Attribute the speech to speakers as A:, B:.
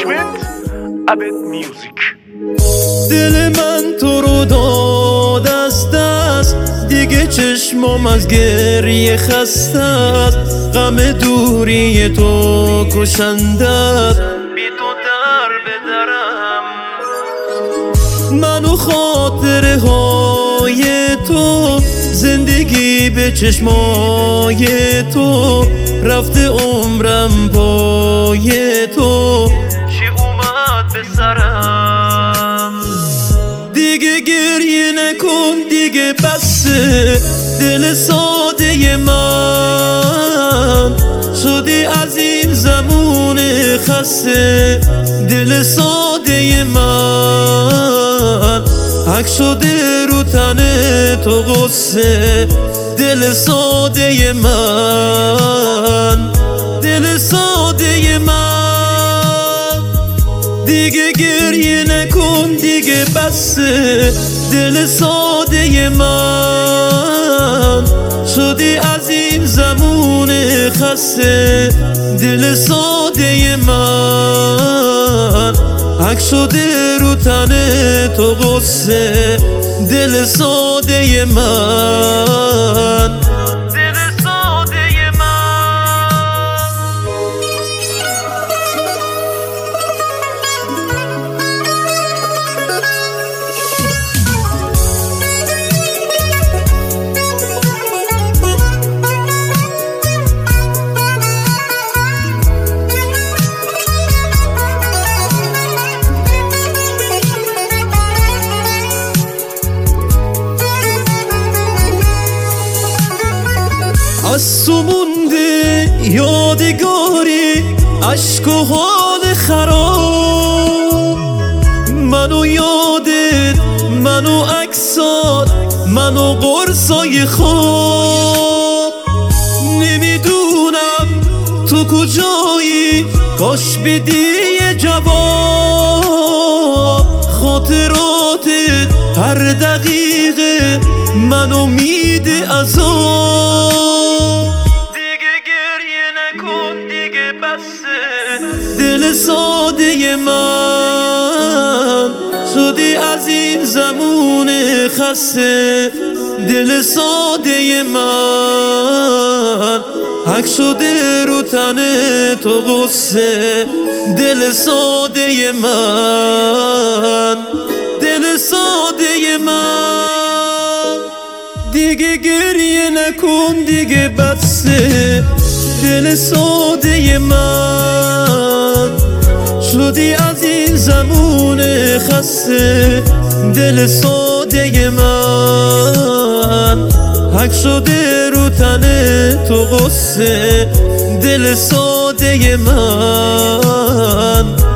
A: منیجمنت ابد میوزیک.
B: دل من تو رو داد از دست، دیگه چشمام از گریه خسته است. غم دوری تو کشنده است، بی تو در بدرم. من و خاطره های تو، زندگی به چشمای تو، رفته عمرم پای تو. چی اومد به سرم؟ دیگه گریه نکن دیگه بسه، دل ساده من شدی از این زمون خسته. دل ساده من حک شده رو تن تو غصه. دل ساده من، دل ساده من. دیگه گریه نکن دیگه بسه، دل ساده من شدی از این زمون خسته. دل ساده من حک شده رو تن تو غصه. دل ساده من، دل ساده من. از تو مونده یادگاری، عشق و حال خراب. منو یادت، منو عکسات، منو قرصای خواب. نمیدونم تو کجایی، کاش بدی یه جواب. خاطراتت هر دقیقه منو میده عذاب. دل ساده من شدی از این زمون خسته. دل ساده من حک شده رو تن تو غصه. دل ساده من، دل ساده من. دیگه گریه نکن دیگه بسه، دل ساده من شدی از این زمون خسته. دل ساده من حک شده رو تن تو غصه. دل ساده من.